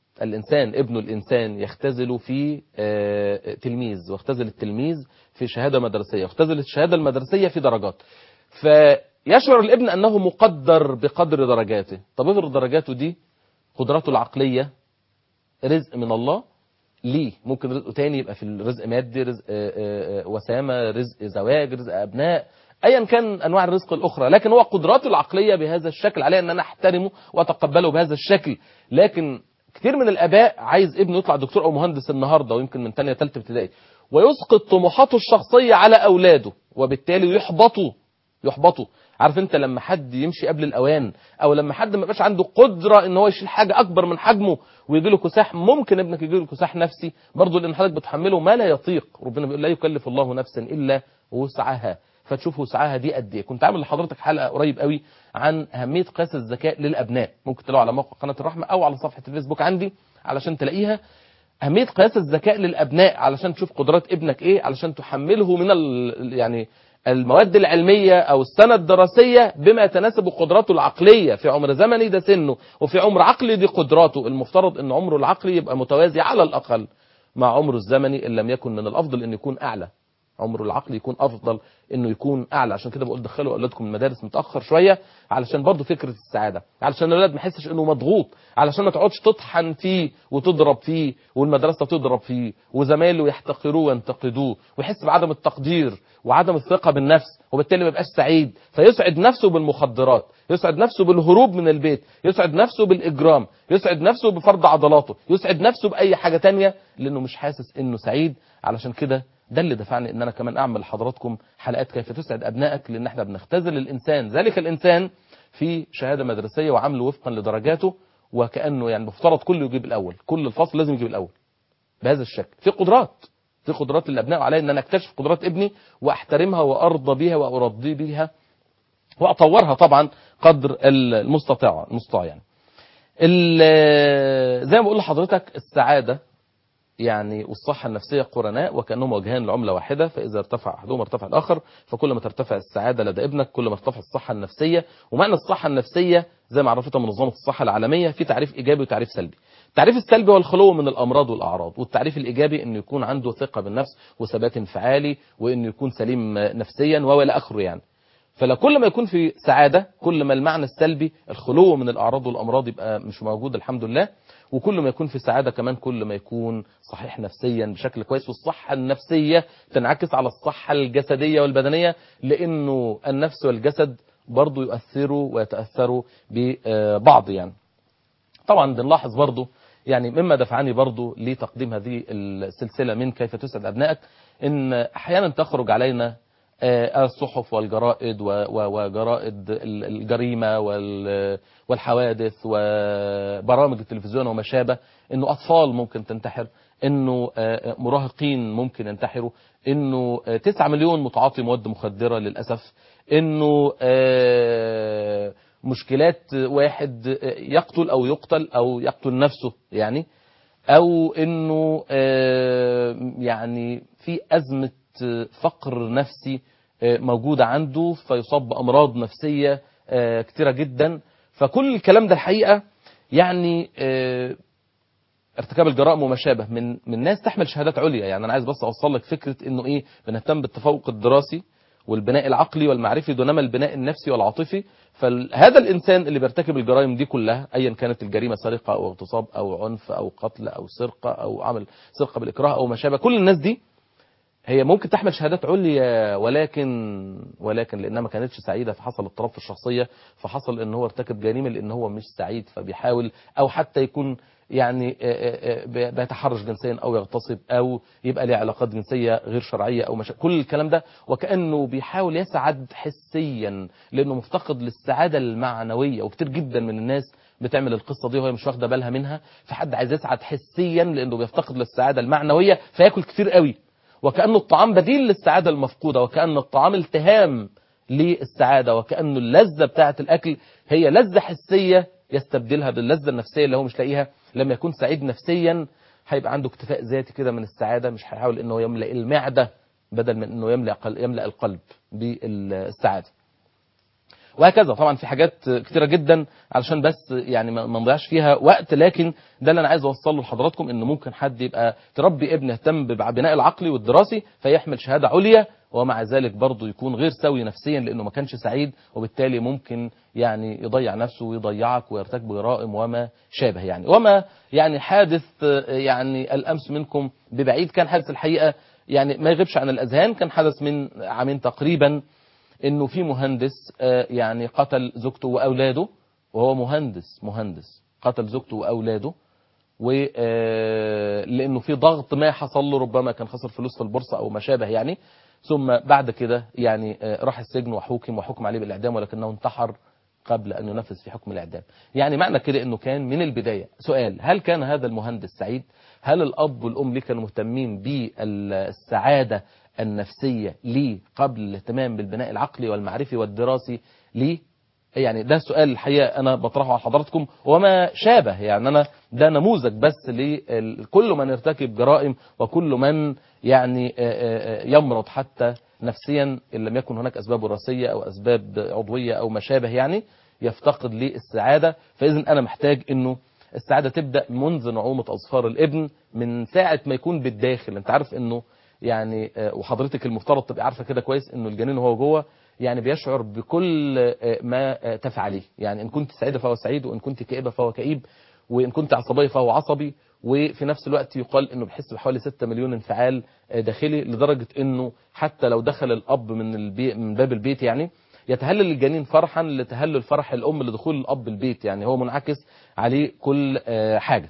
ابن الإنسان يختزل في تلميذ، واختزل التلميذ في شهادة مدرسية، واختزل الشهادة المدرسية في درجات، فيشعر الابن أنه مقدر بقدر درجاته. طب افرض درجاته دي قدراته العقلية رزق من الله ليه، ممكن رزقه تاني يبقى في الرزق مادي، رزق وسامة، رزق زواج، رزق أبناء، ايا كان انواع الرزق الاخرى، لكن هو قدراته العقليه بهذا الشكل عليه ان انا احترمه واتقبله بهذا الشكل. لكن كتير من الاباء عايز ابنه يطلع دكتور او مهندس النهارده ويمكن من ثانيه ثالثه ابتدائي، ويسقط طموحاته الشخصيه على اولاده، وبالتالي يحبطوا. عارف انت لما حد يمشي قبل الاوان، او لما حد ما يبقاش عنده قدره ان هو يشيل حاجه اكبر من حجمه ويجي له كساح، ممكن ابنك يجي له كساح نفسي برضه، لان حضرتك بتحمله ما لا يطيق. ربنا بيقول لا يكلف الله نفسا الا وسعها، فتشوف وسعها دي قد ايه. كنت عامل لحضرتك حلقه قريب قوي عن اهميه قياس الذكاء للابناء، ممكن تلاقوها على موقع قناه الرحمه او على صفحه الفيسبوك عندي علشان تلاقيها. اهميه قياس الذكاء للابناء علشان تشوف قدرات ابنك ايه، علشان تحمله من يعني المواد العلميه او السنه الدراسيه بما يتناسب قدراته العقليه في عمر زمني ده سنه، وفي عمر عقلي دي قدراته. المفترض ان عمره العقلي يبقى متوازي على الاقل مع عمره الزمني، ان لم يكن من الافضل ان يكون اعلى. عمره العقلي يكون افضل انه يكون اعلى. عشان كده بقول دخلوا اولادكم المدارس متاخر شويه، علشان برضو فكره السعاده، علشان الاولاد ما يحسش انه مضغوط، علشان ما تقعدش تطحن فيه وتضرب فيه والمدرسه تضرب فيه وزمايله يحتقروه وينتقدوه، ويحس بعدم التقدير وعدم الثقه بالنفس، وبالتالي ما يبقاش سعيد، فيسعد نفسه بالمخدرات، يسعد نفسه بالهروب من البيت، يسعد نفسه بالاجرام، يسعد نفسه بفرض عضلاته، يسعد نفسه باي حاجه تانية، لانه مش حاسس انه سعيد. علشان كده ده اللي دفعني ان انا كمان اعمل لحضراتكم حلقات كيف تسعد ابنائك، لان احنا بنختزل الانسان، ذلك الانسان في شهاده مدرسيه وعامله وفقا لدرجاته، وكانه يعني مفترض كله يجيب الاول، كل الفصل لازم يجيب الاول بهذا الشكل. في قدرات للابناء، وعلي ان انا اكتشف قدرات ابني واحترمها وارضى بها وارضي بها واطورها طبعا قدر المستطاع يعني. زي ما بقول لحضرتك السعاده يعني والصحة النفسية قرناء وكأنهم وجهان لعملة واحدة، فإذا ارتفع أحدهما ارتفع الآخر، فكل ما ترتفع السعادة لدى ابنك كل ما ارتفع الصحة النفسية. ومعنى الصحة النفسية زي ما عرفتها منظمة الصحة العالمية في تعريف إيجابي وتعريف سلبي. التعريف السلبي هو الخلو من الأمراض والأعراض، والتعريف الإيجابي إنه يكون عنده ثقة بالنفس وثبات انفعالي، وإنه يكون سليم نفسيا وإلى آخره يعني. فلو كل ما يكون في سعادة كل ما المعنى السلبي الخلو من الأعراض والأمراض يبقى مش موجود الحمد لله، وكل ما يكون في سعادة كمان كل ما يكون صحيح نفسيا بشكل كويس. والصحة النفسية تنعكس على الصحة الجسدية والبدنية، لأنه النفس والجسد برضو يؤثروا ويتأثروا ببعض يعني. طبعا بنلاحظ برضو يعني مما دفعني برضو لتقديم هذه السلسلة من كيف تسعد أبنائك، إن أحيانا تخرج علينا الصحف والجرائد وجرائد الجريمة والحوادث وبرامج التلفزيون وما شابه، انه اطفال ممكن تنتحر، انه مراهقين ممكن ينتحروا، انه 9 مليون متعاطي مواد مخدرة للأسف، انه مشكلات واحد يقتل او يقتل او يقتل نفسه يعني، او انه يعني في أزمة فقر نفسي موجودة عنده فيصاب بأمراض نفسية كتيرة جدا. فكل الكلام ده الحقيقة يعني ارتكاب الجرائم وما شابه من ناس تحمل شهادات عليا. يعني انا عايز بس اوصل لك فكرة انه ايه، بنهتم بالتفوق الدراسي والبناء العقلي والمعرفي دونما البناء النفسي والعاطفي. فهذا الانسان اللي بيرتكب الجرائم دي كلها، ايا كانت الجريمة سرقة او اغتصاب او عنف او قتل او سرقة او عمل سرقة بالاكراه او ما شابه، كل الناس دي هي ممكن تحمل شهادات عليا، ولكن لانها ما كانتش سعيده فحصل اضطراب في الشخصيه، فحصل ان هو ارتكب جريمه لان هو مش سعيد فبيحاول، او حتى يكون يعني بيتحرش جنسيا او يغتصب او يبقى له علاقات جنسيه غير شرعيه او كل الكلام ده، وكانه بيحاول يسعد حسيا لانه مفتقد للسعاده المعنويه. وكتير جدا من الناس بتعمل القصه دي وهي مش واخده بالها منها، فحد عايز يسعد حسيا لانه بيفتقد للسعاده المعنويه فياكل كتير قوي، وكأنه الطعام بديل للسعادة المفقودة، وكأن الطعام التهام للسعادة، وكأنه اللذة بتاعة الأكل هي لذة حسية يستبدلها باللذة النفسية اللي هو مش لاقيها. لما يكون سعيد نفسيا هيبقى عنده اكتفاء ذاتي كده من السعادة، مش هيحاول انه يملأ المعدة بدل من انه يملأ القلب بالسعادة. وهكذا طبعا في حاجات كتيرة جدا علشان بس يعني ما نضيعش فيها وقت، لكن ده اللي انا عايز اوصله لحضراتكم، انه ممكن حد يبقى تربي ابن يهتم بالبناء العقلي والدراسي فيحمل شهادة عليا، ومع ذلك برضه يكون غير سوي نفسيا لانه ما كانش سعيد، وبالتالي ممكن يعني يضيع نفسه ويضيعك ويرتكب جرائم وما شابه يعني. وما يعني حادث يعني الامس منكم ببعيد كان حادث الحقيقة يعني ما يغيبش عن الاذهان، كان حدث من عامين تقريبا، انه في مهندس يعني قتل زوجته واولاده، وهو مهندس قتل زوجته واولاده، ولانه في ضغط ما حصل له، ربما كان خسر فلوس في البورصه او ما شابه يعني، ثم بعد كده يعني راح السجن وحكم عليه بالاعدام، ولكنه انتحر قبل ان ينفذ في حكم الاعدام. يعني معنى كده انه كان من البدايه سؤال، هل كان هذا المهندس سعيد؟ هل الاب والام ليه كانوا مهتمين بالسعاده النفسية ليه قبل الاهتمام بالبناء العقلي والمعرفي والدراسي ليه؟ يعني ده سؤال الحقيقة أنا بطرحه على حضراتكم وما شابه. يعني أنا ده نموذج بس لكل من يرتكب جرائم وكل من يعني يمرض حتى نفسيا إن لم يكن هناك أسباب وراثية أو أسباب عضوية أو ما شابه، يعني يفتقد للسعادة. فإذن أنا محتاج أنه السعادة تبدأ منذ نعومة أظفار الابن، من ساعة ما يكون بالداخل. أنت عارف أنه يعني وحضرتك المفترض تبقى عارفة كده كويس انه الجنين وهو جوه يعني بيشعر بكل ما تفعليه. يعني ان كنت سعيدة فهو سعيد، وان كنت كئيبة فهو كئيب، وان كنت عصبية فهو عصبي. وفي نفس الوقت يقال انه بيحس بحوالي 6 مليون انفعال داخلي، لدرجة انه حتى لو دخل الاب من باب البيت يعني يتهلل الجنين فرحا لتهلل فرح الام لدخول الاب البيت. يعني هو منعكس عليه كل حاجة.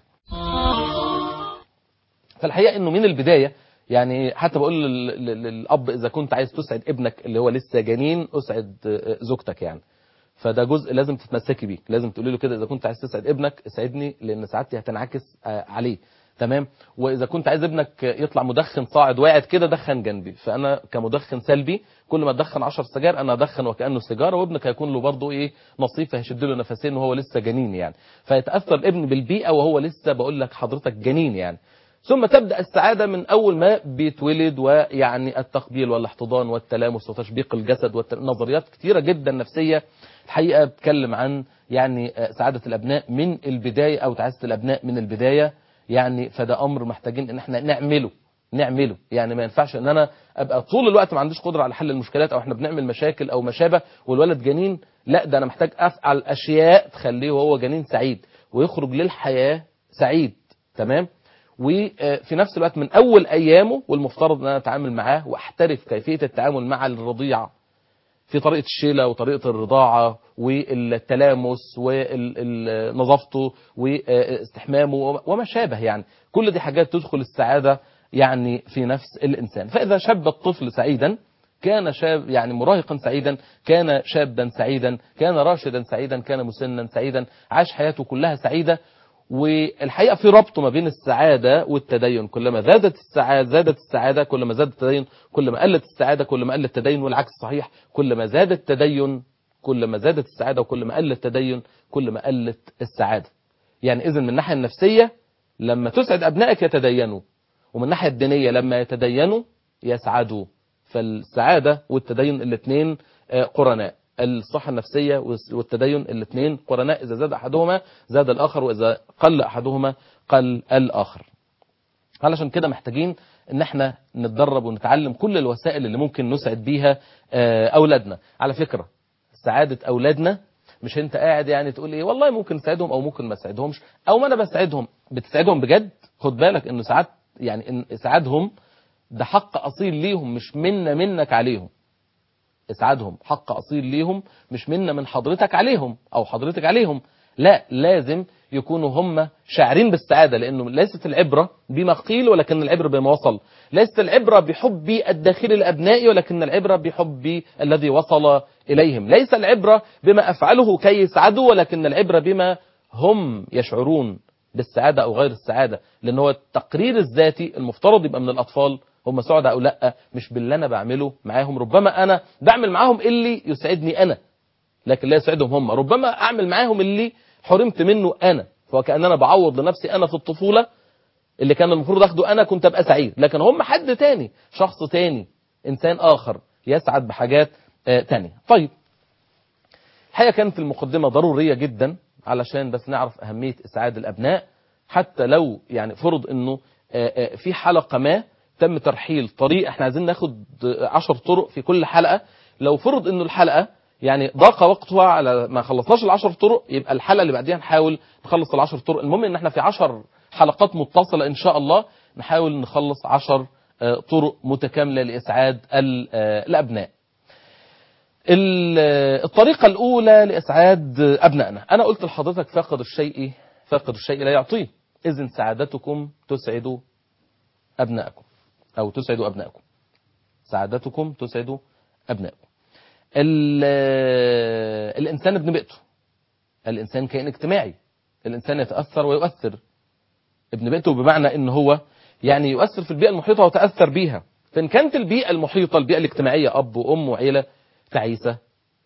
فالحقيقة انه من البداية يعني حتى بقول للأب إذا كنت عايز تسعد ابنك اللي هو لسه جنين أسعد زوجتك يعني. فده جزء لازم تتمسكي بيه، لازم تقولي له كده إذا كنت عايز تسعد ابنك اسعدني لأن سعادتي هتنعكس عليه. تمام. وإذا كنت عايز ابنك يطلع مدخن صاعد واعد كده دخن جنبي، فأنا كمدخن سلبي كل ما تدخن 10 سجاير أنا أدخن وكأنه سيجارة، وابنك هيكون له برضه إيه نصيب، فهيشد له نفسين وهو لسه جنين يعني. فيتأثر الابن بالبيئة وهو لسه بقول لك حضرتك جنين يعني. ثم تبدأ السعادة من أول ما بيتولد، ويعني التقبيل والاحتضان والتلامس وتشبيق الجسد نظريات كثيرة جدا نفسية الحقيقة بتكلم عن يعني سعادة الأبناء من البداية أو تعاسة الأبناء من البداية يعني. فده أمر محتاجين إن احنا نعمله. يعني ما ينفعش إن أنا أبقى طول الوقت ما عنديش قدرة على حل المشكلات، أو احنا بنعمل مشاكل أو ما شابه والولد جنين. لا، ده أنا محتاج أفعل أشياء تخليه وهو جنين سعيد ويخرج للحياة سعيد. تمام. وفي نفس الوقت من أول أيامه والمفترض أن أنا أتعامل معاه وأحترف كيفية التعامل مع الرضيع في طريقة الشيلة وطريقة الرضاعة والتلامس ونظافته واستحمامه وما شابه يعني. كل دي حاجات تدخل السعادة يعني في نفس الإنسان. فإذا شب الطفل سعيدا كان شاب يعني مراهقا سعيدا، كان شابا سعيدا، كان راشدا سعيدا، كان مسنا سعيدا، عاش حياته كلها سعيدة. والحقيقة في ربط ما بين السعادة والتدين، كلما زادت السعادة كلما زاد التدين، كلما قلت السعادة كلما قل التدين، والعكس صحيح، كلما زاد التدين كلما زادت السعادة، وكلما قل التدين كلما قلت السعادة. يعني إذن من الناحية النفسية لما تسعد أبنائك يتدينوا، ومن الناحية الدينية لما يتدينوا يسعدوا. فالسعادة والتدين الاثنين قرناء، الصحة النفسية والتدين الاثنين قرناء، إذا زاد أحدهما زاد الآخر، وإذا قل أحدهما قل الآخر. علشان كده محتاجين ان احنا نتدرب ونتعلم كل الوسائل اللي ممكن نسعد بيها أولادنا. على فكرة سعادة أولادنا مش انت قاعد يعني تقول ايه والله ممكن نساعدهم او ممكن ما نساعدهمش، او ما انا بساعدهم، بتساعدهم بجد. خد بالك انه ساعات يعني ان اسعادهم ده حق اصيل ليهم، مش منا منك عليهم. اسعادهم حق اصيل ليهم، مش منا من حضرتك عليهم او حضرتك عليهم. لا، لازم يكونوا هم شاعرين بالسعادة، لانه ليست العبرة بما قيل ولكن العبرة بما وصل. ليست العبرة بحبي الداخلي لأبنائي ولكن العبرة بحبي الذي وصل إليهم. ليس العبرة بما أفعله كي يسعدوا ولكن العبرة بما هم يشعرون بالسعادة أو غير السعادة. لأن هو التقرير الذاتي المفترض يبقى من الأطفال، هم سعداء أو لا، مش باللي أنا بعمله معاهم. ربما أنا بعمل معاهم اللي يسعدني أنا لكن لا يسعدهم هم، ربما أعمل معاهم اللي حرمت منه أنا، فكأن أنا بعوض لنفسي أنا في الطفولة اللي كان المفروض أخده أنا كنت أبقى سعيد، لكن هم حد تاني، شخص تاني، إنسان آخر يسعد بحاجات تانية. طيب الحقيقة كانت المقدمة ضرورية جدا علشان بس نعرف أهمية إسعاد الأبناء. حتى لو يعني فرض أنه في حلقة ما تم ترحيل طريق، احنا عايزين ناخد 10 طرق في كل حلقة. لو فرض أنه الحلقة يعني ضاق وقتها على ما خلصناش ال10 طرق، يبقى الحلقة اللي بعديها نحاول نخلص ال10 طرق. المهم ان احنا في 10 حلقات متصلة ان شاء الله نحاول نخلص 10 طرق متكاملة لإسعاد الأبناء. الطريقة الأولى لإسعاد أبنائنا، أنا قلت لحضرتك فاقد الشيء لا يعطيه. إذن سعادتكم تسعد أبنائكم أو تسعد أبنائكم، سعادتكم تسعد أبنائكم. الإنسان ابن بيئته، الإنسان كائن اجتماعي، الإنسان يتأثر ويؤثر. ابن بيئته بمعنى إن هو يعني يؤثر في البيئة المحيطة وتأثر بيها. فإن كانت البيئة المحيطة، البيئة الاجتماعية، أب وأم وعيلة تعيسة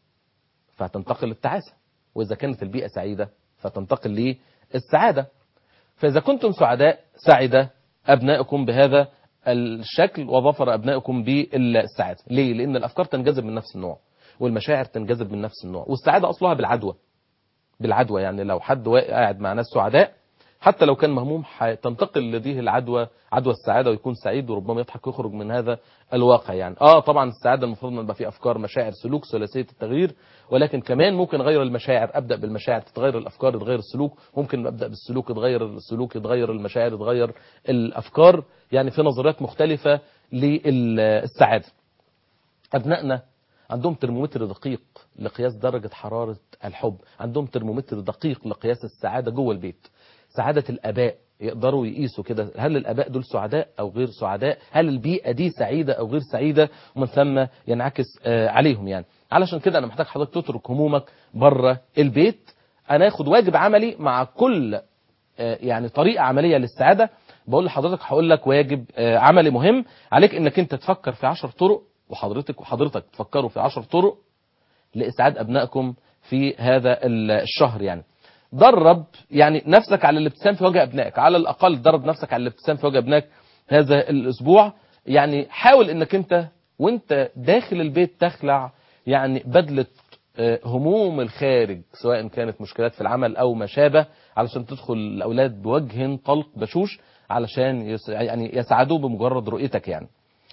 فتنتقل للتعاسة، وإذا كانت البيئة سعيدة فتنتقل للسعادة. فإذا كنتم سعداء سعد أبنائكم بهذا الشكل وظفر أبنائكم بالسعادة. ليه؟ لأن الأفكار تنجذب من نفس النوع والمشاعر تنجذب من نفس النوع، والسعادة أصلها بالعدوى. يعني لو حد قاعد مع ناس سعداء حتى لو كان مهموم تنتقل لديه العدوى، عدوى السعادة، ويكون سعيد وربما يضحك ويخرج من هذا الواقع. يعني طبعا السعادة المفروض ان يبقى فيه أفكار، مشاعر، سلوك، ثلاثية التغيير، ولكن كمان ممكن غير المشاعر. أبدأ بالمشاعر تتغير الأفكار يتغير السلوك، ممكن أبدأ بالسلوك يتغير السلوك يتغير المشاعر يتغير الأفكار. يعني في نظريات مختلفة للسعادة. أبنائنا عندهم ترمومتر دقيق لقياس درجة حرارة الحب، عندهم ترمومتر دقيق لقياس السعادة جوه البيت. سعادة الآباء يقدروا يقيسوا كده، هل الآباء دول سعداء أو غير سعداء، هل البيئة دي سعيدة أو غير سعيدة، ومن ثم ينعكس عليهم. يعني علشان كده أنا محتاج حضرتك تترك همومك بره البيت. أنا أخد واجب عملي مع كل يعني طريقة عملية للسعادة. بقول لحضرتك هقول لك واجب عملي مهم عليك، انك انت تفكر في 10 طرق، وحضرتك تفكروا في 10 طرق لإسعاد أبنائكم في هذا الشهر. يعني درب يعني نفسك على الابتسام في وجه أبنائك، على الأقل درب نفسك على الابتسام في وجه أبنائك هذا الأسبوع. يعني حاول انك انت وانت داخل البيت تخلع يعني بدلة هموم الخارج، سواء كانت مشكلات في العمل أو ما شابه، علشان تدخل الأولاد بوجه طلق بشوش علشان يعني يسعدوا بمجرد رؤيتك. يعني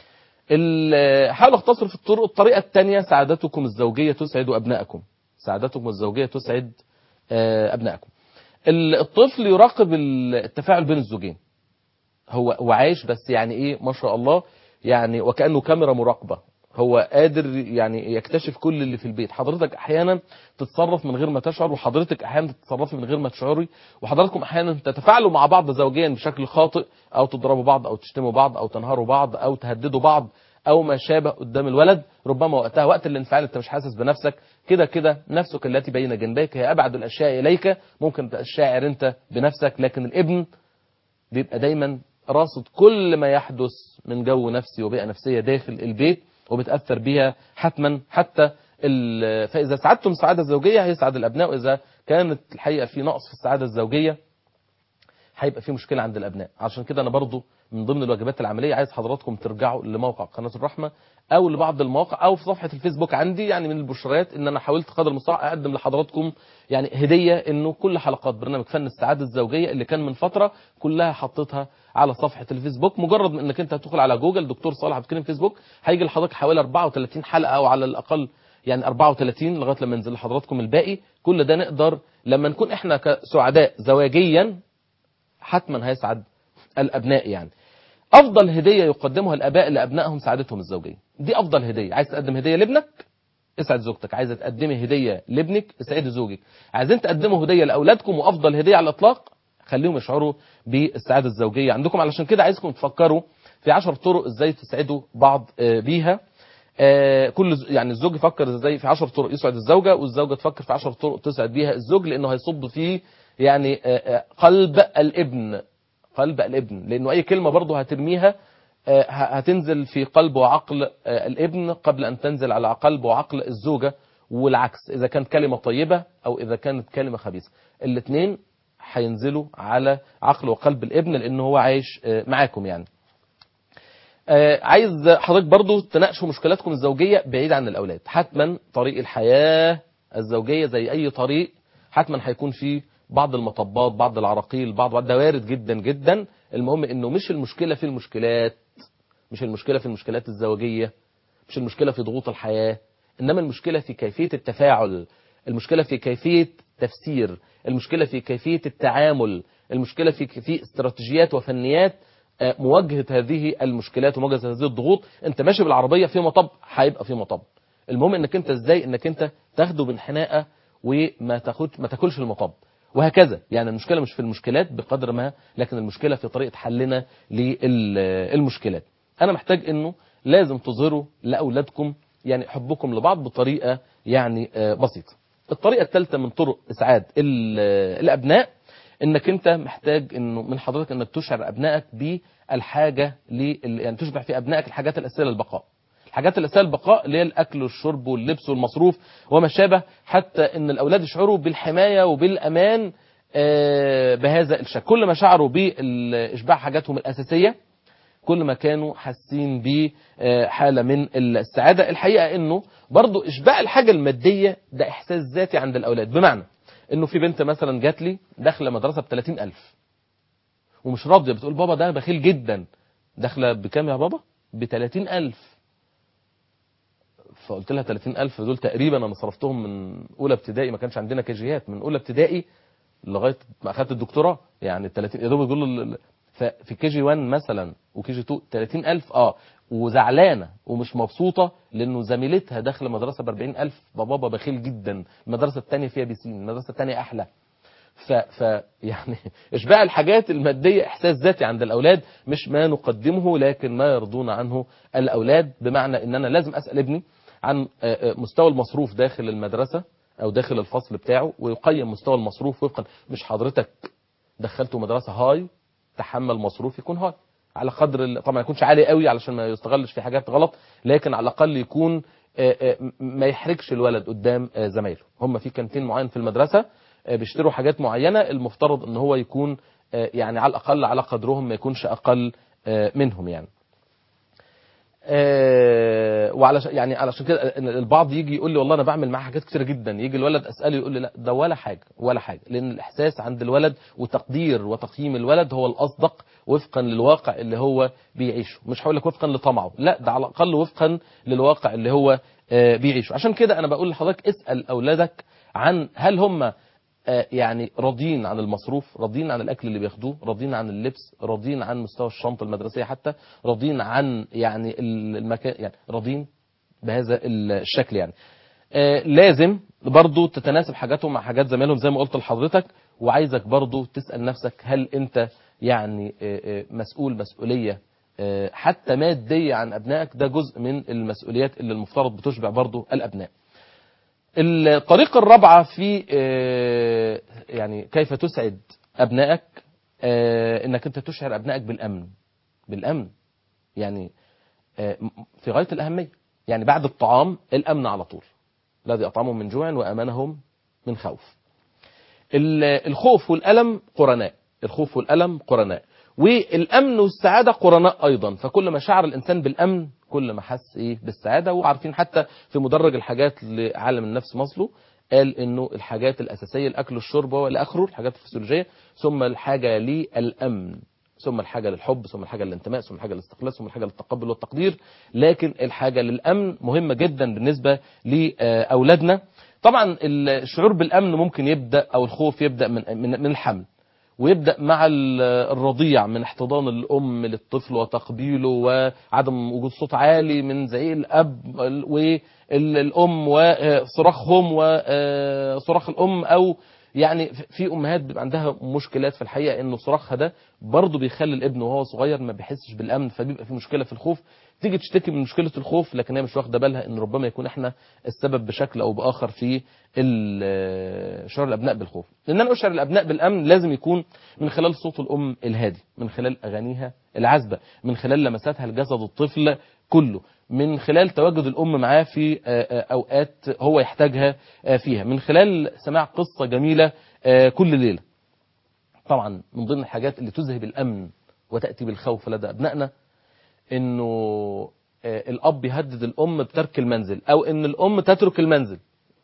حاول اختصر في الطريقة الثانية، سعادتكم الزوجية تسعد أبنائكم، سعادتكم الزوجية تسعد أبنائكم. الطفل يراقب التفاعل بين الزوجين، هو عايش بس يعني ايه ما شاء الله، يعني وكأنه كاميرا مراقبة، هو قادر يعني يكتشف كل اللي في البيت. حضرتك احيانا تتصرف من غير ما تشعر، وحضرتك احيانا تتصرفي من غير ما تشعري، وحضراتكم احيانا تتفاعلوا مع بعض زوجيا بشكل خاطئ، او تضربوا بعض او تشتموا بعض او تنهاروا بعض او تهددوا بعض او ما شابه قدام الولد، ربما وقتها وقت الانفعال انت مش حاسس بنفسك، كده كده نفسك التي بين جنبيك هي ابعد الاشياء اليك، ممكن تبقى الشاعر انت بنفسك، لكن الابن بيبقى دايما راصد كل ما يحدث من جو نفسي وبيئة نفسية داخل البيت وبتأثر بيها حتما. حتى فإذا سعدتم السعادة الزوجية هيسعد الأبناء، وإذا كانت الحقيقة في نقص في السعادة الزوجية هيبقى في مشكلة عند الأبناء. عشان كده أنا برضو من ضمن الواجبات العملية عايز حضراتكم ترجعوا لموقع قناة الرحمة أو لبعض المواقع أو في صفحة الفيسبوك عندي، يعني من البشريات إن أنا حاولت قدر المستطاع أقدم لحضراتكم يعني هدية، إنه كل حلقات برنامج فن السعادة الزوجية اللي كان من فترة كلها حطيتها على صفحة الفيسبوك. مجرد من إنك أنت تدخل على جوجل دكتور صالح عبد الكريم فيسبوك هيجي لحضرتك حوالي 34 حلقة أو على الأقل يعني 34 لغاية لما ينزل لحضراتكم الباقي. كل ده نقدر لما نكون إحنا كسعداء زواجيا حتما هيسعد الأبناء. يعني أفضل هدية يقدمها الآباء لأبنائهم سعادتهم الزوجية، دي أفضل هدية. عايز تقدم هدية لابنك اسعد زوجتك، عايزة تقدمي هدية لابنك اسعد زوجك، عايزين تقدموا هدية لأولادكم وأفضل هدية على الإطلاق خليهم يشعروا بالسعادة الزوجية عندكم. علشان كده عايزكم تفكروا في 10 طرق ازاي تسعدوا بعض بيها. كل يعني الزوج يفكر ازاي في 10 طرق يسعد الزوجة، والزوجة تفكر في 10 طرق تسعد بيها الزوج، لأنه هيصب فيه يعني قلب الابن، لأنه أي كلمة برضه هترميها هتنزل في قلب وعقل الابن قبل أن تنزل على قلب وعقل الزوجة، والعكس إذا كانت كلمة طيبة أو إذا كانت كلمة خبيثة، الاثنين هينزلوا على عقل وقلب الابن لأنه هو عايش معاكم. يعني عايز حضرتك برضو تناقشوا مشكلاتكم الزوجية بعيد عن الأولاد. حتما طريق الحياة الزوجية زي أي طريق حتما هيكون فيه بعض المطبات، بعض العراقيل، بعض ده وارد جدا جدا. المهم انه مش المشكلة في المشكلات، مش المشكلة في المشكلات الزوجية، مش المشكلة في ضغوط الحياة، انما المشكلة في كيفية التفاعل، المشكلة في كيفية تفسير، المشكلة في كيفية التعامل، المشكلة في استراتيجيات وفنيات مواجهة هذه المشكلات ومواجهة هذه الضغوط. انت ماشي بالعربية في مطب هيبقى في مطب، المهم انك انت ازاي انك انت تاخده بانحناءة وما تاكلش المطب، وهكذا. يعني المشكلة مش في المشكلات بقدر ما، لكن المشكلة في طريقة حلنا للمشكلات. أنا محتاج أنه لازم تظهروا لأولادكم يعني حبكم لبعض بطريقة يعني بسيطة. الطريقة الثالثة من طرق إسعاد الأبناء أنك أنت محتاج أنه من حضرتك أنك تشعر أبنائك بالحاجة يعني تشبع في أبنائك الحاجات الأساسية للبقاء. الحاجات الأساسية للبقاء اللي هي الأكل والشرب واللبس والمصروف وما شابه، حتى أن الأولاد يشعروا بالحماية وبالأمان بهذا الشكل. كل ما شعروا بإشباع حاجاتهم الأساسية كل ما كانوا حاسين بحالة من السعادة. الحقيقة أنه برضو إشباع الحاجة المادية ده إحساس ذاتي عند الأولاد، بمعنى أنه في بنت مثلا جات لي داخلة مدرسة ب30,000 ومش راضية، بتقول بابا ده بخيل جدا. داخلة بكام يا بابا؟ ب30,000. فقلت لها 30,000 دول تقريبا أنا صرفتهم من أولى ابتدائي، ما كانش عندنا كيجيات، من أولى ابتدائي لغاية ما أخذت الدكتوراه، يعني 30 يا دوب يقولوا في كي جي 1 مثلا وكي جي 2 30,000 وزعلانة ومش مبسوطة لأنه زميلتها داخله مدرسة ب40,000. بابا بخيل جدا، المدرسة الثانية فيها بيسين، المدرسة الثانية أحلى. يعني إشباع الحاجات المادية إحساس ذاتي عند الأولاد، مش ما نقدمه لكن ما يرضون عنه الأولاد. بمعنى إن أنا لازم أسأل ابني عن مستوى المصروف داخل المدرسة أو داخل الفصل بتاعه، ويقيم مستوى المصروف وفقا، مش حضرتك دخلته مدرسة هاي تحمل مصروف يكون هاي على قدر، طبعا ما يكونش عالي قوي علشان ما يستغلش في حاجات غلط، لكن على الأقل يكون ما يحرجش الولد قدام زمايله. هم في كانتين معين في المدرسة بيشتروا حاجات معينة، المفترض ان هو يكون يعني على الأقل على قدرهم، ما يكونش أقل منهم يعني. وعلشان يعني علشان كده البعض يجي يقول لي والله انا بعمل معاه حاجات كتيره جدا، يجي الولد اساله يقول لي لا ده ولا حاجه ولا حاجه، لان الاحساس عند الولد وتقدير وتقييم الولد هو الاصدق وفقا للواقع اللي هو بيعيشه. مش هقول لك وفقا لطمعه، لا ده على الاقل وفقا للواقع اللي هو بيعيشه. عشان كده انا بقول لحضرتك اسال اولادك عن هل هم يعني راضيين عن المصروف، راضيين عن الأكل اللي بياخدوه، راضيين عن اللبس، راضيين عن مستوى الشنطة المدرسية، حتى راضيين عن يعني المكان، يعني راضيين بهذا الشكل. يعني لازم برضو تتناسب حاجاتهم مع حاجات زمايلهم زي ما قلت لحضرتك. وعايزك برضو تسأل نفسك هل انت يعني مسؤول مسؤولية حتى مادية عن أبنائك، ده جزء من المسؤوليات اللي المفترض بتشبع برضو الأبناء. الطريقة الرابعة في يعني كيف تسعد أبنائك، إنك أنت تشعر أبنائك بالأمن يعني في غاية الأهمية. يعني بعد الطعام الأمن على طول، الذي أطعمهم من جوع وأمنهم من خوف. الخوف والألم قرناء، الخوف والألم قرناء، والأمن والسعادة قرناء أيضا. فكل ما شعر الإنسان بالأمن كل ما حس بالسعادة. وعارفين حتى في مدرج الحاجات لعالم النفس ماسلو قال إنه الحاجات الأساسية الأكل والشرب والى آخره، الحاجات الفسيولوجية، ثم الحاجة للأمن، ثم الحاجة للحب، ثم الحاجة للانتماء، ثم الحاجة للاستقلال، ثم الحاجة للتقبل والتقدير. لكن الحاجة للأمن مهمة جدا بالنسبة لأولادنا. طبعا الشعور بالأمن ممكن يبدأ، أو الخوف يبدأ من الحمل، ويبدأ مع الرضيع، من احتضان الأم للطفل وتقبيله، وعدم وجود صوت عالي من زعيق الأب والأم وصراخهم وصراخ الأم. أو يعني في أمهات بيبقى عندها مشكلات في الحقيقة، إنه صراخها ده برضه بيخلي الابن وهو صغير ما بيحسش بالأمن، فبيبقى في مشكلة في الخوف. تيجي تشتكي من مشكلة الخوف لكن هي مش واخدة بالها إن ربما يكون إحنا السبب بشكل أو بآخر في شعور الأبناء بالخوف. لأن أنا أشعر الأبناء بالأمن لازم يكون من خلال صوت الأم الهادي، من خلال أغانيها العذبة، من خلال لمساتها لجسد الطفل كله، من خلال تواجد الأم معاه في أوقات هو يحتاجها فيها، من خلال سماع قصة جميلة كل ليلة. طبعا من ضمن الحاجات اللي تذهب الأمن وتأتي بالخوف لدى أبنائنا إنه الأب يهدد الأم بترك المنزل، أو إن الأم تترك المنزل،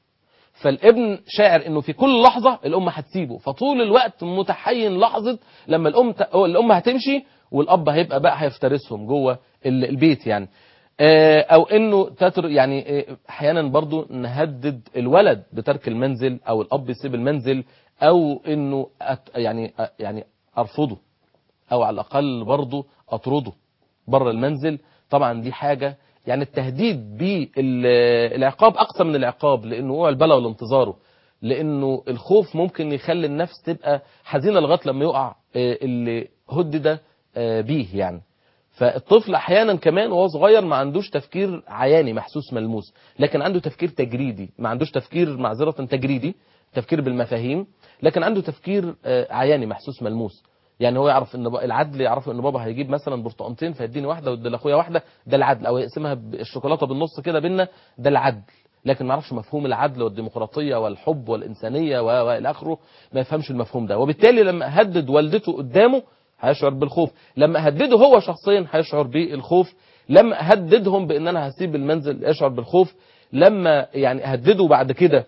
فالابن شاعر إنه في كل لحظة الأم هتسيبه، فطول الوقت متحين لحظة لما الأم هتمشي والأب هيبقى بقى هيفترسهم جوه البيت يعني. او انه يعني احيانا برضو نهدد الولد بترك المنزل، او الاب يسيب المنزل، او انه يعني ارفضه، او على الاقل برضو اطرده بره المنزل. طبعا دي حاجة يعني التهديد بالعقاب اقصى من العقاب، لانه هو البلاء والانتظاره، لانه الخوف ممكن يخلي النفس تبقى حزينة لغاية لما يقع اللي هدد بيه يعني. فالطفل احيانا كمان وهو صغير ما عندوش تفكير عياني محسوس ملموس، لكن عنده تفكير تجريدي، ما عندوش تفكير معذرة تجريدي، تفكير بالمفاهيم، لكن عنده تفكير عياني محسوس ملموس. يعني هو يعرف ان العدل، يعرف ان بابا هيجيب مثلا برتقانتين فيديني واحده ويدي لاخويا واحده، ده العدل، او يقسمها بالشوكولاته بالنص كده بينا، ده العدل. لكن ما يعرفش مفهوم العدل والديمقراطيه والحب والانسانيه والى اخره، ما يفهمش المفهوم ده. وبالتالي لما هدد والدته قدامه هيشعر بالخوف، لما هدده هو شخصيا هيشعر بالخوف، لما هددهم بان انا هسيب المنزل يشعر بالخوف، لما يعني هدده بعد كده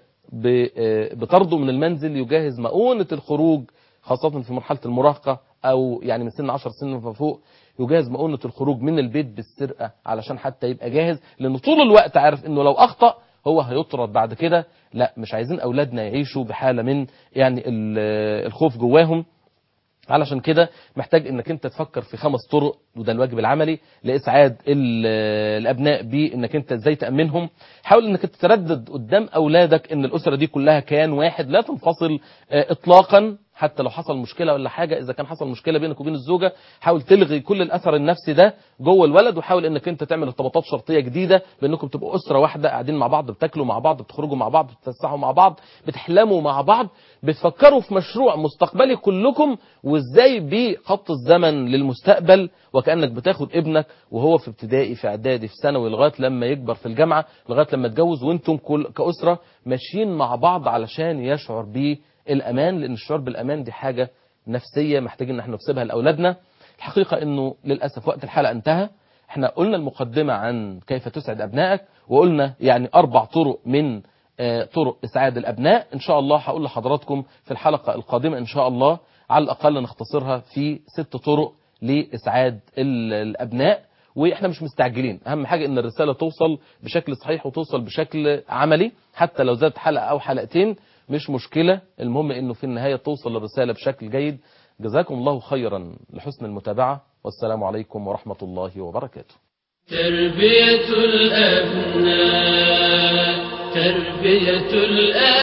بطرده من المنزل يجهز مؤونة الخروج، خاصة في مرحلة المراهقة او يعني من سن 10 سنين ففوق، يجهز مؤونة الخروج من البيت بالسرقة علشان حتى يبقى جاهز، لانه طول الوقت عارف انه لو اخطأ هو هيطرد بعد كده. لا، مش عايزين اولادنا يعيشوا بحالة من يعني الخوف جواهم. علشان كده محتاج انك انت تفكر في 5 طرق، وده الواجب العملي لاسعاد الابناء بانك انت ازاي تامنهم. حاول انك تتردد قدام اولادك ان الاسره دي كلها كيان واحد، لا تنفصل اطلاقا. حتى لو حصل مشكله ولا حاجه، اذا كان حصل مشكله بينك وبين الزوجه، حاول تلغي كل الاثر النفسي ده جوه الولد، وحاول انك انت تعمل ارتباطات شرطيه جديده بانكم تبقوا اسره واحده، قاعدين مع بعض، بتاكلوا مع بعض، بتخرجوا مع بعض، بتتفسحوا مع بعض، بتحلموا مع بعض، بتفكروا في مشروع مستقبلي كلكم، وازاي بخط الزمن للمستقبل، وكانك بتاخد ابنك وهو في ابتدائي، في اعدادي، في ثانوي، لغايه لما يكبر في الجامعه، لغايه لما يتجوز، وانتم كاسره ماشيين مع بعض علشان يشعر بالامان. لان الشعور بالامان دي حاجه نفسيه محتاجين ان احنا نكسبها لاولادنا. الحقيقه انه للاسف وقت الحلقه انتهى. احنا قلنا المقدمه عن كيف تسعد ابنائك، وقلنا يعني 4 طرق من طرق اسعاد الابناء. ان شاء الله هقول لحضراتكم في الحلقه القادمه ان شاء الله على الاقل نختصرها في 6 طرق لاسعاد الابناء. واحنا مش مستعجلين، اهم حاجه ان الرساله توصل بشكل صحيح وتوصل بشكل عملي، حتى لو زادت حلقه او حلقتين مش مشكله، المهم انه في النهايه توصل الرساله بشكل جيد. جزاكم الله خيرا لحسن المتابعه، والسلام عليكم ورحمه الله وبركاته. تربية الأبناء، تربية الأبناء.